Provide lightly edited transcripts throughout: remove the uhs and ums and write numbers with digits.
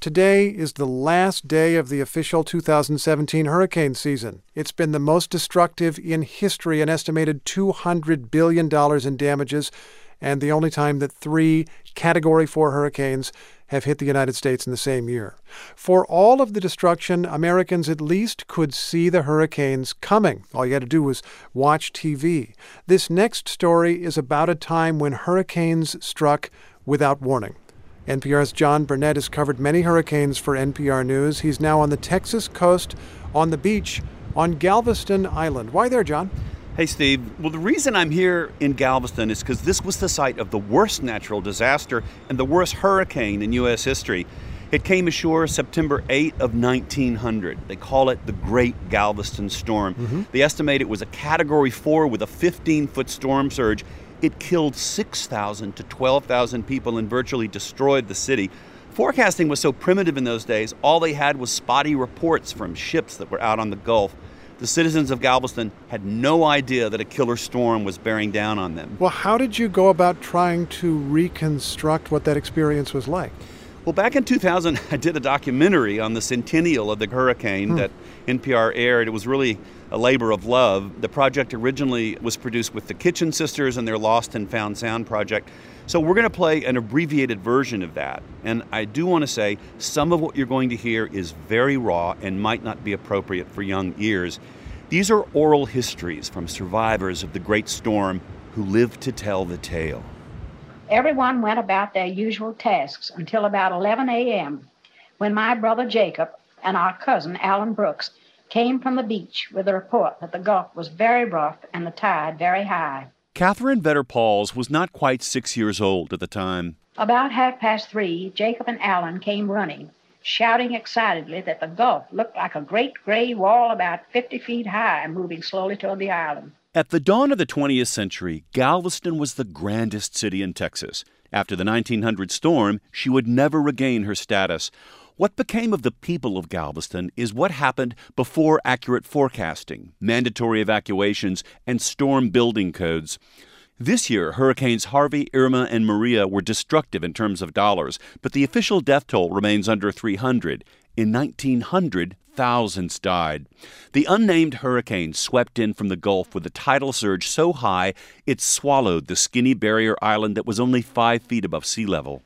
Today is the last day of the official 2017 hurricane season. It's been the most destructive in history, an estimated $200 billion in damages, and the only time that 3 Category 4 hurricanes have hit the United States in the same year. For all of the destruction, Americans at least could see the hurricanes coming. All you had to do was watch TV. This next story is about a time when hurricanes struck without warning. NPR's John Burnett has covered many hurricanes for NPR News. He's now on the Texas coast on the beach on Galveston Island. Why there, John? Hey, Steve. Well, the reason I'm here in Galveston is because this was the site of the worst natural disaster and the worst hurricane in U.S. history. It came ashore September 8 of 1900. They call it the Great Galveston Storm. They estimate it was a Category 4 with a 15-foot storm surge. It killed 6,000 to 12,000 people and virtually destroyed the city. Forecasting was so primitive in those days, all they had was spotty reports from ships that were out on the Gulf. The citizens of Galveston had no idea that a killer storm was bearing down on them. Well, how did you go about trying to reconstruct what that experience was like? Well, back in 2000, I did a documentary on the centennial of the hurricane that NPR aired. It was really a labor of love. The project originally was produced with the Kitchen Sisters and their Lost and Found Sound project. So we're going to play an abbreviated version of that. And I do want to say some of what you're going to hear is very raw and might not be appropriate for young ears. These are oral histories from survivors of the Great Storm who lived to tell the tale. Everyone went about their usual tasks until about 11 a.m. when my brother Jacob and our cousin Alan Brooks came from the beach with a report that the Gulf was very rough and the tide very high. Catherine Vetter-Pauls was not quite 6 years old at the time. About 3:30, Jacob and Alan came running, shouting excitedly that the Gulf looked like a great gray wall about 50 feet high, moving slowly toward the island. At the dawn of the 20th century, Galveston was the grandest city in Texas. After the 1900 storm, she would never regain her status. What became of the people of Galveston is what happened before accurate forecasting, mandatory evacuations, and storm building codes. This year, Hurricanes Harvey, Irma, and Maria were destructive in terms of dollars, but the official death toll remains under 300. In 1900, thousands died. The unnamed hurricane swept in from the Gulf with a tidal surge so high it swallowed the skinny barrier island that was only 5 feet above sea level.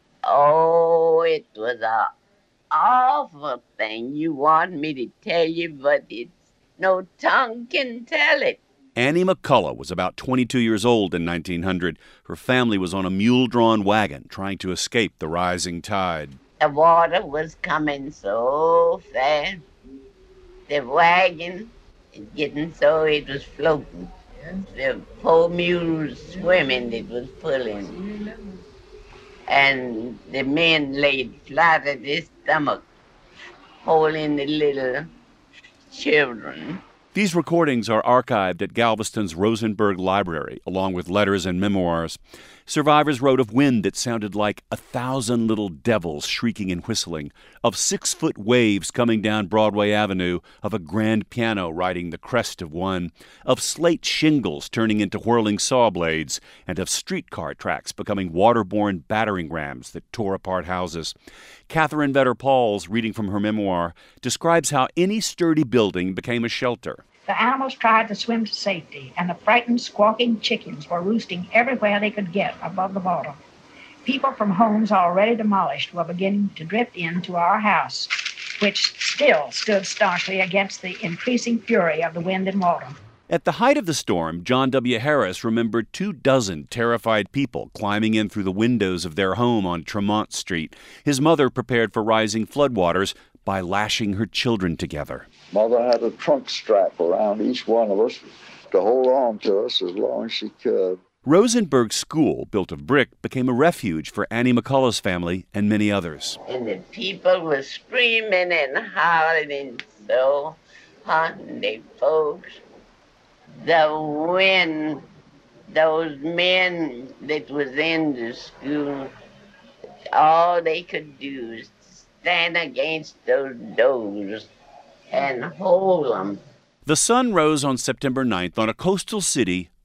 Oh, it was a awful thing. You want me to tell you, but it's no tongue can tell it. Annie McCullough was about 22 years old in 1900. Her family was on a mule-drawn wagon trying to escape the rising tide. The water was coming so fast. The wagon is getting so it was floating. The poor mules swimming, it was pulling. And the men laid flat at their stomach, holding the little children. These recordings are archived at Galveston's Rosenberg Library, along with letters and memoirs. Survivors wrote of wind that sounded like 1,000 little devils shrieking and whistling, of 6-foot waves coming down Broadway Avenue, of a grand piano riding the crest of one, of slate shingles turning into whirling saw blades, and of streetcar tracks becoming waterborne battering rams that tore apart houses. Catherine Vetter-Pauls, reading from her memoir, describes how any sturdy building became a shelter. The animals tried to swim to safety, and the frightened, squawking chickens were roosting everywhere they could get above the water. People from homes already demolished were beginning to drift into our house, which still stood starkly against the increasing fury of the wind and water. At the height of the storm, John W. Harris remembered 24 terrified people climbing in through the windows of their home on Tremont Street. His mother prepared for rising floodwaters by lashing her children together. Mother had a trunk strap around each one of us to hold on to us as long as she could. Rosenberg School, built of brick, became a refuge for Annie McCullough's family and many others. And the people were screaming and hollering so, honey, folks. The wind, those men that was in the school, all they could do is stand against those doors and hold them. The sun rose on September 9th on a coastal city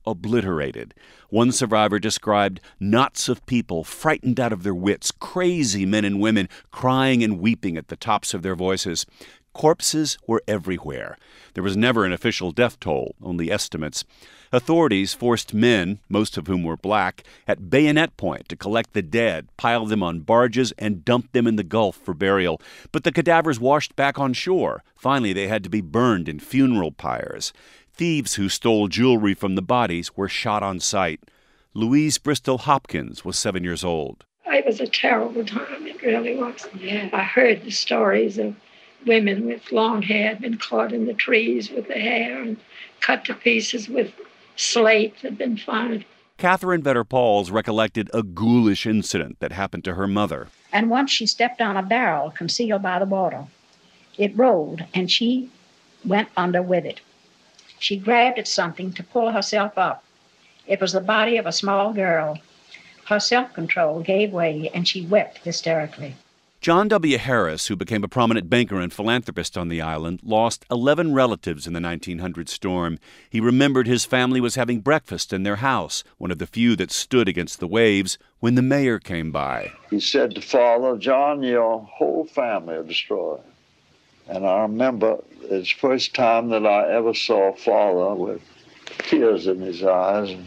obliterated. One survivor described knots of people frightened out of their wits, crazy men and women crying and weeping at the tops of their voices. Corpses were everywhere. There was never an official death toll, only estimates. Authorities forced men, most of whom were black, at bayonet point to collect the dead, pile them on barges, and dump them in the Gulf for burial. But the cadavers washed back on shore. Finally, they had to be burned in funeral pyres. Thieves who stole jewelry from the bodies were shot on sight. Louise Bristol Hopkins was 7 years old. It was a terrible time. It really was. Yeah. I heard the stories of women with long hair had been caught in the trees with their hair and cut to pieces with slate had been found. Catherine Vetter-Pauls recollected a ghoulish incident that happened to her mother. And once she stepped on a barrel concealed by the water. It rolled, and she went under with it. She grabbed at something to pull herself up. It was the body of a small girl. Her self-control gave way, and she wept hysterically. John W. Harris, who became a prominent banker and philanthropist on the island, lost 11 relatives in the 1900 storm. He remembered his family was having breakfast in their house, one of the few that stood against the waves, when the mayor came by. He said to Father, "John, your whole family are destroyed." And I remember it's the first time that I ever saw Father with tears in his eyes.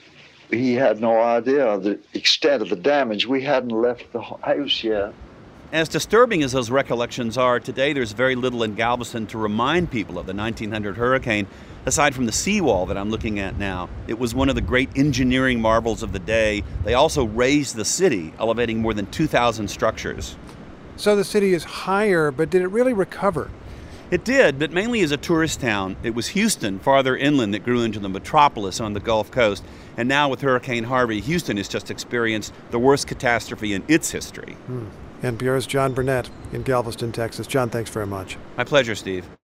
He had no idea of the extent of the damage. We hadn't left the house yet. As disturbing as those recollections are, today there's very little in Galveston to remind people of the 1900 hurricane, aside from the seawall that I'm looking at now. It was one of the great engineering marvels of the day. They also raised the city, elevating more than 2,000 structures. So the city is higher, but did it really recover? It did, but mainly as a tourist town. It was Houston, farther inland, that grew into the metropolis on the Gulf Coast. And now with Hurricane Harvey, Houston has just experienced the worst catastrophe in its history. NPR's John Burnett in Galveston, Texas. John, thanks very much. My pleasure, Steve.